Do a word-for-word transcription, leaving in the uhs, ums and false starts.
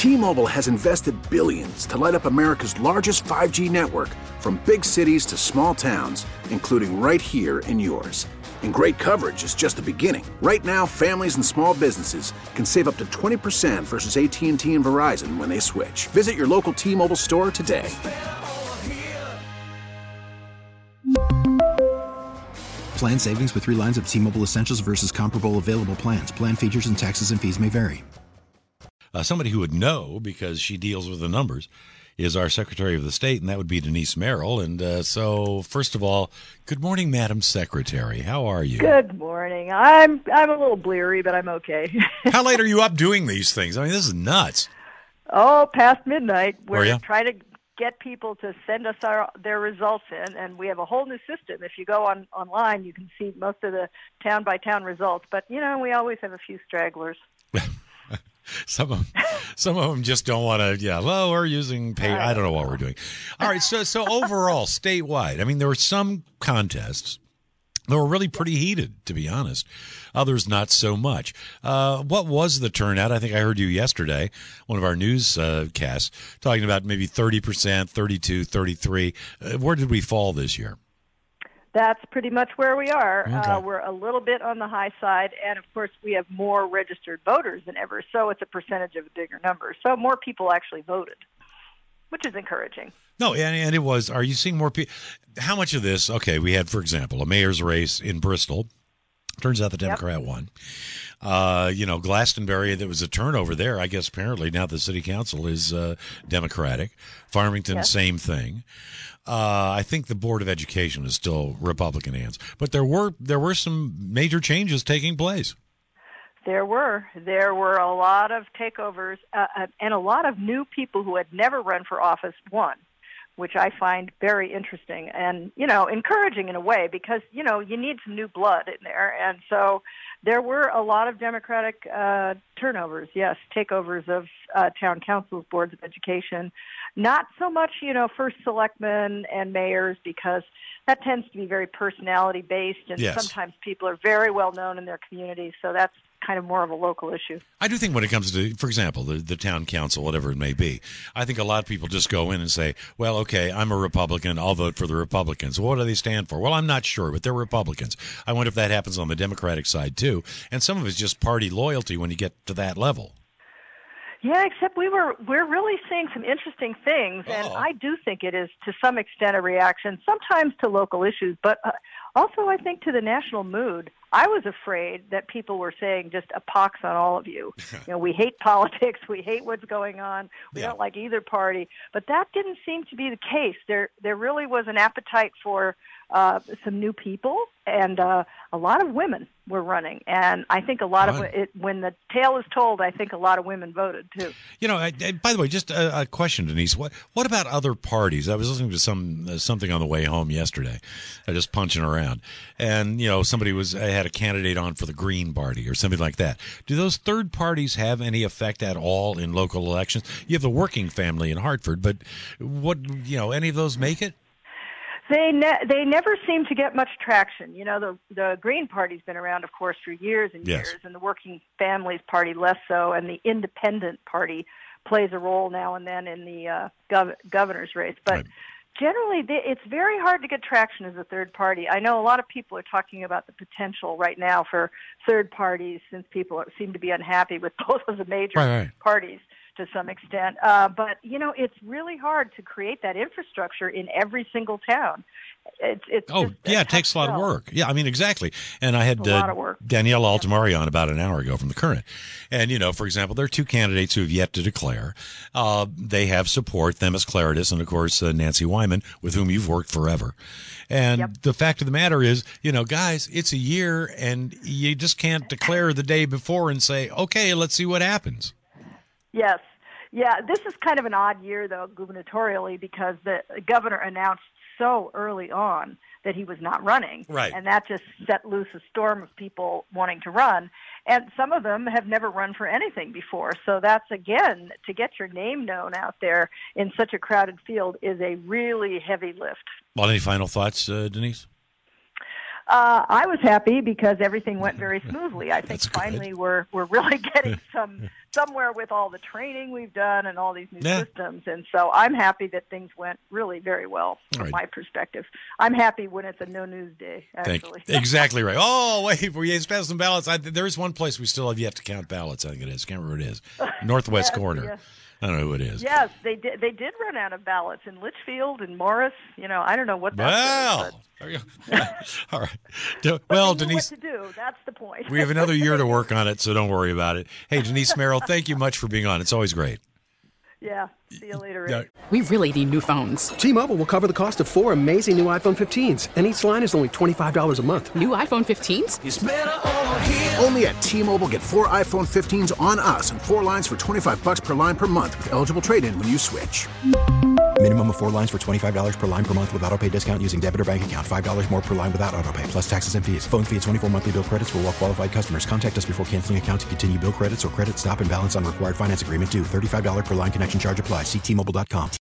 T-Mobile has invested billions to light up America's largest five G network, from big cities to small towns, including right here in yours. And great coverage is just the beginning. Right now, families and small businesses can save up to twenty percent versus A T and T and Verizon when they switch. Visit your local T-Mobile store today. Plan savings with three lines of T-Mobile Essentials versus comparable available plans. Plan features and taxes and fees may vary. Uh, somebody who would know, because she deals with the numbers, is our Secretary of the State, and that would be Denise Merrill. And uh, so, first of all, good morning, Madam Secretary. How are you? Good morning. I'm I'm a little bleary, but I'm okay. How late are you up doing these things? I mean, this is nuts. Oh, past midnight. Are We're ya? trying to get people to send us our, their results in, and we have a whole new system. If you go on online, you can see most of the town-by-town results. But, you know, we always have a few stragglers. Some of them, some of them just don't want to. Yeah, well, we're using pay. I don't know what we're doing. All right, so so overall, statewide, I mean, there were some contests that were really pretty heated, to be honest. Others not so much. Uh, what was the turnout? I think I heard you yesterday, one of our news uh, casts, talking about maybe thirty percent, thirty-two, thirty-three. Uh, where did we fall this year? That's pretty much where we are. Okay. Uh, we're a little bit on the high side, and of course we have more registered voters than ever, so it's a percentage of a bigger number. So more people actually voted, which is encouraging. No, and, and it was, are you seeing more people? How much of this, okay, we had, for example, a mayor's race in Bristol. Turns out the Democrat yep. won. Uh, you know, Glastonbury, there was a turnover there. I guess apparently now the city council is uh, Democratic. Farmington, yes. same thing. Uh, I think the Board of Education is still Republican hands, but there were there were some major changes taking place. There were there were a lot of takeovers uh, and a lot of new people who had never run for office won, which I find very interesting and, you know, encouraging in a way, because, you know, you need some new blood in there. And so there were a lot of Democratic uh, turnovers, yes, takeovers of uh, town councils, boards of education. Not so much, you know, first selectmen and mayors, because that tends to be very personality-based, and yes. sometimes people are very well known in their communities, so that's kind of more of a local issue. I do think when it comes to, for example, the, the town council, whatever it may be, I think a lot of people just go in and say, well, okay, I'm a Republican, I'll vote for the Republicans. What do they stand for? Well, I'm not sure, but they're Republicans. I wonder if that happens on the Democratic side, too. And some of it's just party loyalty when you get to that level. Yeah, except we were we're really seeing some interesting things, and oh. I do think it is to some extent a reaction, sometimes to local issues, but uh, also I think to the national mood. I was afraid that people were saying just a pox on all of you. You know, we hate politics, we hate what's going on, we yeah. don't like either party, but that didn't seem to be the case. There there really was an appetite for uh, some new people, and uh, a lot of women were running. And I think a lot Fine. of it, when the tale is told, I think a lot of women voted too. You know, I, I, by the way, just a, a question, Denise. What what about other parties? I was listening to some uh, something on the way home yesterday, uh, just punching around, and you know, somebody was I had a candidate on for the Green Party or something like that. Do those third parties have any effect at all in local elections? You have the Working Family in Hartford, but what you know, any of those make it? They ne- they never seem to get much traction. You know, the the Green Party's been around, of course, for years and yes. years, and the Working Families Party less so, and the Independent Party plays a role now and then in the uh, gov- governor's race. But right. generally, they, it's very hard to get traction as a third party. I know a lot of people are talking about the potential right now for third parties, since people are, seem to be unhappy with both of the major right, right. parties to some extent. Uh, but, you know, it's really hard to create that infrastructure in every single town. It's, it's oh, just yeah, it takes a lot of work. Yeah, I mean, exactly. And I had a lot uh, of work. Danielle Altamari on about an hour ago from the Current. And, you know, for example, there are two candidates who have yet to declare. Uh, they have support, Themis Claridis and, of course, uh, Nancy Wyman, with whom you've worked forever. And yep. the fact of the matter is, you know, guys, it's a year, and you just can't declare the day before and say, okay, let's see what happens. Yes. Yeah, this is kind of an odd year, though, gubernatorially, because the governor announced so early on that he was not running. Right. And that just set loose a storm of people wanting to run. And some of them have never run for anything before. So that's, again, to get your name known out there in such a crowded field is a really heavy lift. Well, any final thoughts, uh, Denise? Uh, I was happy because everything went very smoothly. I think That's finally good. we're we're really getting some somewhere with all the training we've done and all these new Yeah. systems. And so I'm happy that things went really very well from Right. my perspective. I'm happy when it's a no news day, Thank, actually. exactly right. Oh, wait, we passed some ballots. I, there is one place we still have yet to count ballots. I think it is. Can't remember who it is. Northwest Yes, corner. yes. I don't know who it is. Yes, they did. They did run out of ballots in Litchfield and Morris. You know, I don't know what that Well, is, there you go. All right. Do- but well, they knew Denise, what to do. That's the point. we have another year to work on it, so don't worry about it. Hey, Denise Merrill, thank you much for being on. It's always great. Yeah. See you later. Yeah. Rick. We really need new phones. T-Mobile will cover the cost of four amazing new iPhone fifteens, and each line is only twenty-five dollars a month. New iPhone fifteens? Only at T-Mobile, get four iPhone fifteens on us and four lines for twenty-five bucks per line per month with eligible trade-in when you switch. Minimum of four lines for twenty-five dollars per line per month with autopay discount using debit or bank account. five dollars more per line without autopay, plus taxes and fees. Phone fee at twenty-four monthly bill credits for well-qualified customers. Contact us before canceling account to continue bill credits or credit stop and balance on required finance agreement due. thirty-five dollars per line connection charge applies. See T Mobile dot com.